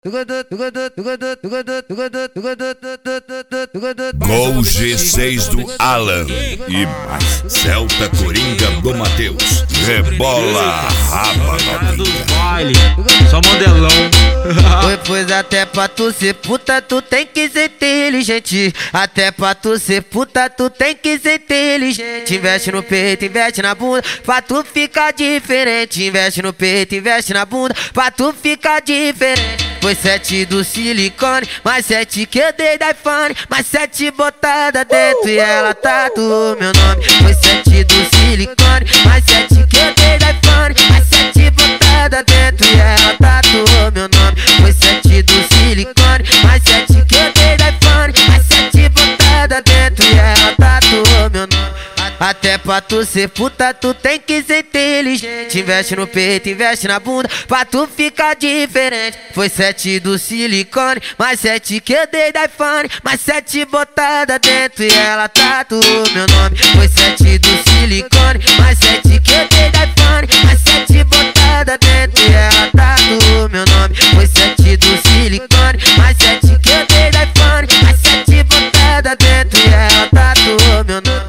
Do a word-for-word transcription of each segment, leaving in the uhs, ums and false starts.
Gol G seis do Alan e mais Celta Coringa do Matheus. Rebola raba novinha. Só modelão. Oi, pois até pra tu ser puta tu tem que ser inteligente. Até pra tu ser puta tu tem que ser inteligente. Investe no peito, investe na bunda pra tu ficar diferente. Investe no peito, investe na bunda pra tu ficar diferente. Foi sete do silicone, mais sete que eu dei da iPhone, mais sete botada dentro e ela tatuou meu nome. Foi sete do silicone, mais sete que eu dei da iPhone, mais sete botada dentro e ela tatuou meu nome. Foi sete do silicone, mais sete que eu dei da iPhone, mais sete botada dentro e ela tatuou meu nome. Até pra tu ser puta tu tem que ser inteligente. Investe no peito, investe na bunda pra tu ficar diferente. Foi sete do silicone, mais sete que eu dei da iPhone, mais sete botada dentro e ela tatuou meu nome. Foi sete do silicone, mais sete que eu dei da iPhone, mais sete botada dentro e ela tatuou meu nome. Foi sete do silicone, mais sete que eu dei da iPhone, mais sete botada dentro e ela tatuou meu nome.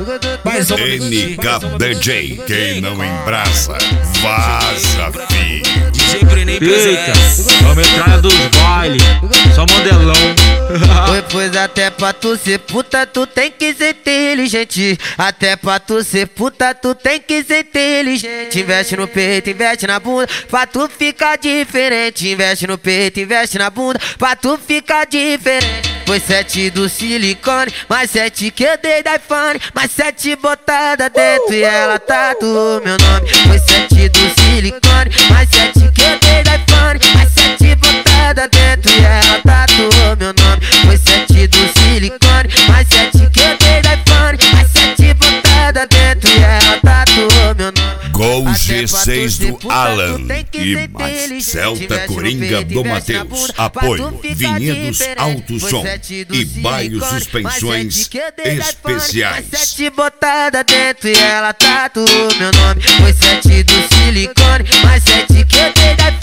N K D J, quem não embraça, vaza, filho. Eita, é o metralha dos bailes. Só modelão. Oi, pois até pra tu ser puta tu tem que ser inteligente. Até pra tu ser puta tu tem que ser inteligente. Investe no peito, investe na bunda pra tu ficar diferente. Investe no peito, investe na bunda pra tu ficar diferente. Foi sete do silicone, mais sete que eu dei da iPhone, mais sete botada dentro e ela tatuou meu nome. Foi sete do silicone, mais sete que eu dei da iPhone, mais sete botada dentro e ela tatuou meu nome. Foi sete do silicone, mais sete que eu dei da iPhone, mais sete botada dentro e ela tatuou meu nome. Gol G seis do Alan e mais Celta Coringa do Matheus. Apoio Vinhedos Alto Som e Baio Suspensões Especiais. Mais sete botada dentro e ela tatuou meu nome. Foi sete do silicone, mais sete que eu dei da